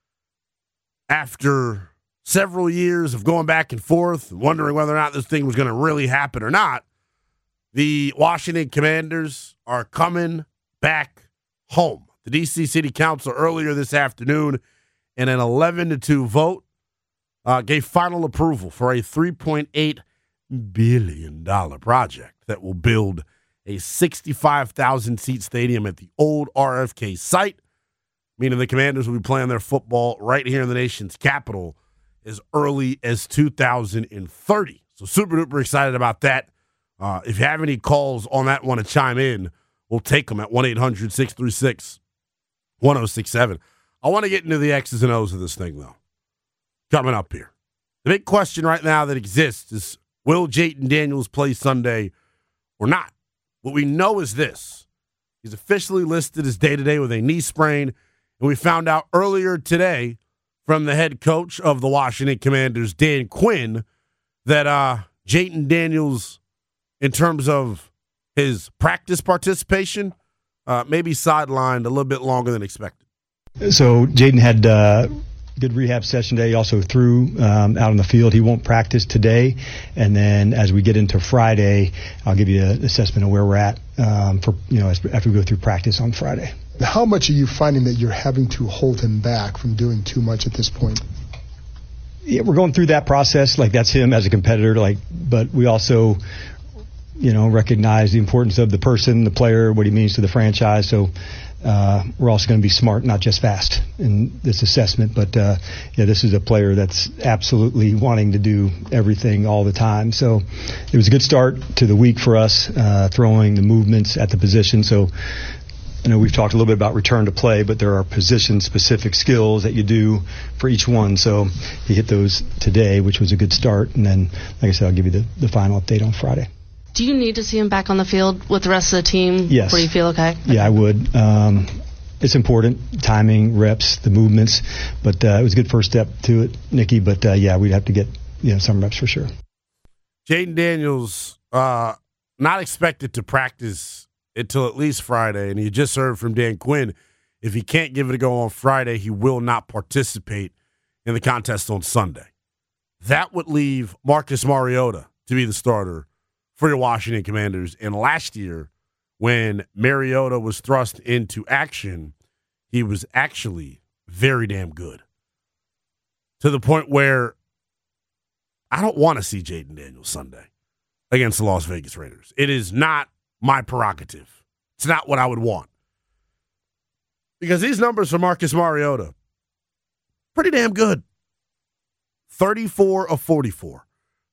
After several years of going back and forth, wondering whether or not this thing was going to really happen or not, the Washington Commanders are coming back home. The D.C. City Council earlier this afternoon, in an 11-2 vote, gave final approval for a $3.8 billion project that will build a 65,000-seat stadium at the old RFK site, meaning the Commanders will be playing their football right here in the nation's capital as early as 2030. So super-duper excited about that. If you have any calls on that, want to chime in, we'll take them at 1-800-636-1067. I want to get into the X's and O's of this thing, though, coming up here. The big question right now that exists is, will Jayden Daniels play Sunday or not? What we know is this. He's officially listed as day-to-day with a knee sprain. And we found out earlier today from the head coach of the Washington Commanders, Dan Quinn, that Jayden Daniels, in terms of his practice participation, maybe sidelined a little bit longer than expected. So Jayden had good rehab session today. He also threw out on the field. He won't practice today. And then as we get into Friday, I'll give you an assessment of where we're at after we go through practice on Friday. How much are you finding that you're having to hold him back from doing too much at this point? Yeah, we're going through that process. Like, that's him as a competitor. But we also, recognize the importance of the person, the player, what he means to the franchise. So we're also going to be smart, not just fast in this assessment. But this is a player that's absolutely wanting to do everything all the time. So it was a good start to the week for us, throwing the movements at the position. So I know we've talked a little bit about return to play, but there are position-specific skills that you do for each one. So he hit those today, which was a good start. And then, like I said, I'll give you the final update on Friday. Do you need to see him back on the field with the rest of the team? Yes. Where you feel okay? Yeah, I would. It's important, timing, reps, the movements. But it was a good first step to it, Nikki. But, we'd have to get some reps for sure. Jayden Daniels not expected to practice until at least Friday, and you just heard from Dan Quinn. If he can't give it a go on Friday, he will not participate in the contest on Sunday. That would leave Marcus Mariota to be the starter for your Washington Commanders. And last year, when Mariota was thrust into action, he was actually very damn good. To the point where I don't want to see Jayden Daniels Sunday against the Las Vegas Raiders. It is not my prerogative. It's not what I would want. Because these numbers for Marcus Mariota, pretty damn good. 34 of 44,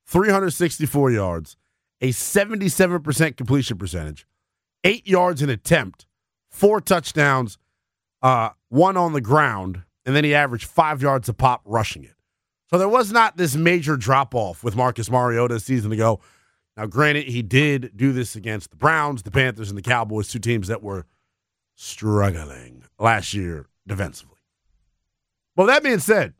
364 yards, a 77% completion percentage, 8 yards an attempt, 4 touchdowns, 1 on the ground, and then he averaged 5 yards a pop rushing it. So there was not this major drop-off with Marcus Mariota a season ago. Now, granted, he did do this against the Browns, the Panthers, and the Cowboys, 2 teams that were struggling last year defensively. Well, that being said,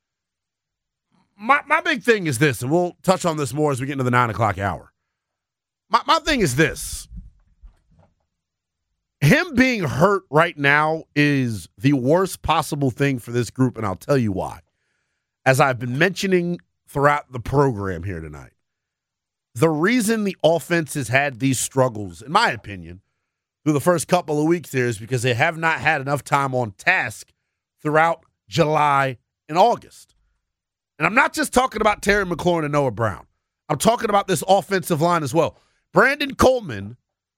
my big thing is this, and we'll touch on this more as we get into the 9 o'clock hour. My thing is this. Him being hurt right now is the worst possible thing for this group, and I'll tell you why. As I've been mentioning throughout the program here tonight, the reason the offense has had these struggles, in my opinion, through the first couple of weeks here is because they have not had enough time on task throughout July and August. And I'm not just talking about Terry McLaurin and Noah Brown. I'm talking about this offensive line as well. Brandon Coleman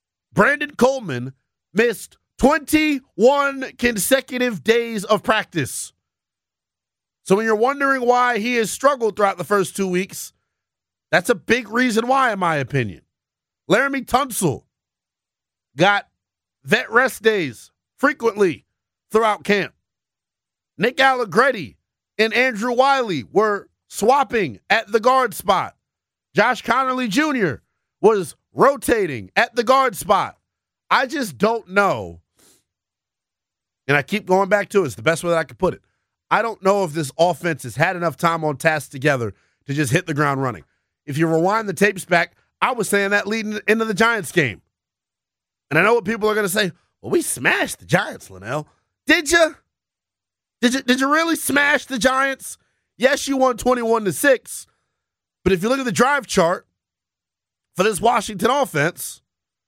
missed 21 consecutive days of practice. So when you're wondering why he has struggled throughout the first 2 weeks, that's a big reason why, in my opinion. Laramie Tunsil got vet rest days frequently throughout camp. Nick Allegretti and Andrew Wiley were swapping at the guard spot. Josh Connerly Jr. was rotating at the guard spot. I just don't know, and I keep going back to it. It's the best way that I could put it. I don't know if this offense has had enough time on task together to just hit the ground running. If you rewind the tapes back, I was saying that leading into the Giants game. And I know what people are going to say. Well, we smashed the Giants, Linnell. Did you? Did you really smash the Giants? Yes, you won 21-6. But if you look at the drive chart for this Washington offense,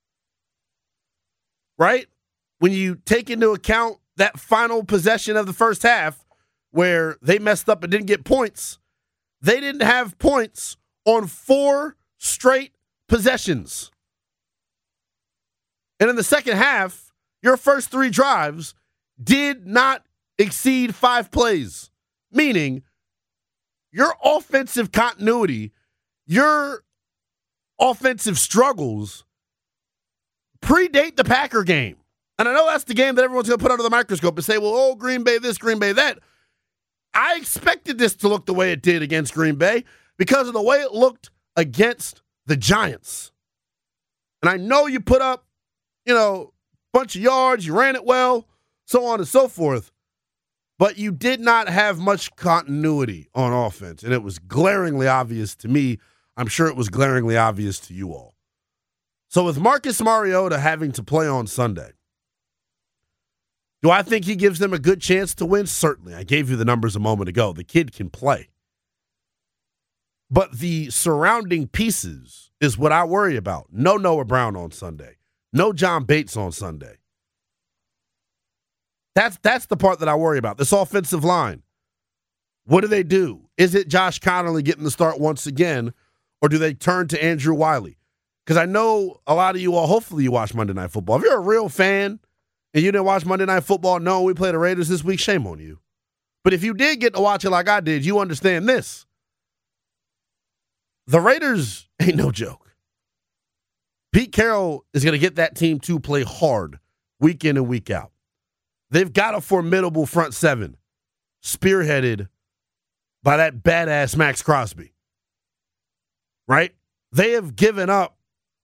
right, when you take into account that final possession of the first half where they messed up and didn't get points, they didn't have points on 4 straight possessions. And in the second half, your first 3 drives did not exceed 5 plays, meaning your offensive continuity, your offensive struggles predate the Packer game. And I know that's the game that everyone's going to put under the microscope and say, well, oh, Green Bay this, Green Bay that. I expected this to look the way it did against Green Bay because of the way it looked against the Giants. And I know you put up, a bunch of yards, you ran it well, so on and so forth. But you did not have much continuity on offense, and it was glaringly obvious to me. I'm sure it was glaringly obvious to you all. So with Marcus Mariota having to play on Sunday, do I think he gives them a good chance to win? Certainly. I gave you the numbers a moment ago. The kid can play. But the surrounding pieces is what I worry about. No Noah Brown on Sunday. No John Bates on Sunday. That's the part that I worry about. This offensive line. What do? Is it Josh Connolly getting the start once again, or do they turn to Andrew Wiley? Because I know a lot of you all, hopefully you watch Monday Night Football. If you're a real fan and you didn't watch Monday Night Football, no, we play the Raiders this week, shame on you. But if you did get to watch it like I did, you understand this. The Raiders ain't no joke. Pete Carroll is going to get that team to play hard week in and week out. They've got a formidable front seven spearheaded by that badass Max Crosby. Right? They have given up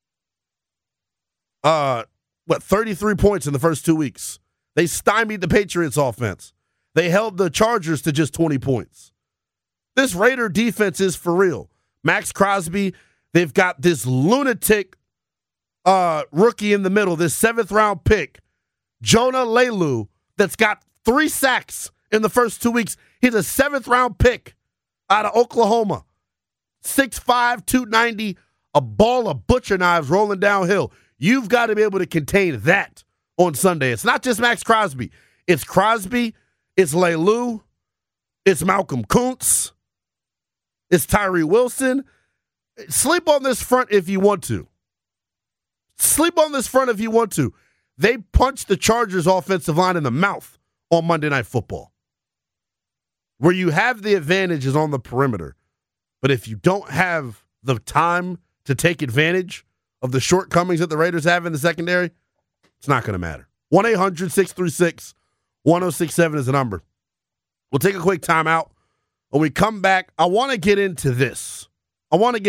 33 points in the first 2 weeks. They stymied the Patriots offense. They held the Chargers to just 20 points. This Raider defense is for real. Max Crosby, they've got this lunatic rookie in the middle, this 7th-round pick, Jonah Leilua, that's got 3 sacks in the first 2 weeks. He's a 7th-round pick out of Oklahoma. 6'5", 290, a ball of butcher knives rolling downhill. You've got to be able to contain that on Sunday. It's not just Max Crosby. It's Crosby, it's Leilua, it's Malcolm Kuntz, it's Tyree Wilson. Sleep on this front if you want to. Sleep on this front if you want to. They punched the Chargers offensive line in the mouth on Monday Night Football. Where you have the advantage is on the perimeter. But if you don't have the time to take advantage of the shortcomings that the Raiders have in the secondary, it's not going to matter. 1-800-636-1067 is the number. We'll take a quick timeout. When we come back, I want to get into this. I want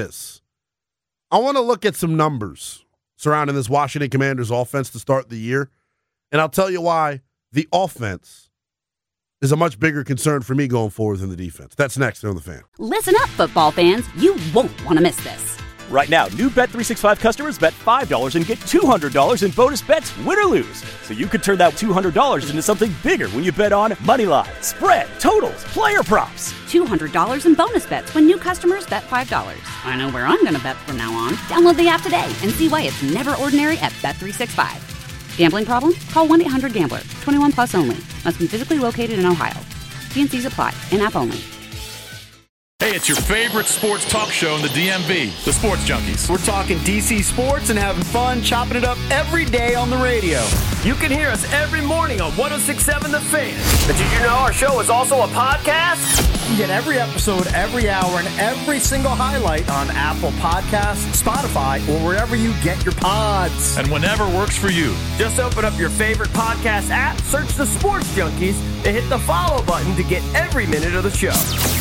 to look at some numbers surrounding this Washington Commanders offense to start the year. And I'll tell you why the offense is a much bigger concern for me going forward than the defense. That's next on The Fan. Listen up, football fans. You won't want to miss this. Right now, new Bet365 customers bet $5 and get $200 in bonus bets, win or lose. So you could turn that $200 into something bigger when you bet on moneyline, spread, totals, player props. $200 in bonus bets when new customers bet $5. I know where I'm going to bet from now on. Download the app today and see why it's never ordinary at Bet365. Gambling problem? Call 1-800-GAMBLER. 21 plus only. Must be physically located in Ohio. T&Cs apply. In-app only. Hey, it's your favorite sports talk show in the DMV, the Sports Junkies. We're talking DC sports and having fun, chopping it up every day on the radio. You can hear us every morning on 106.7 The Fan. But did you know our show is also a podcast? You get every episode, every hour, and every single highlight on Apple Podcasts, Spotify, or wherever you get your pods. And whenever works for you. Just open up your favorite podcast app, search The Sports Junkies, and hit the follow button to get every minute of the show.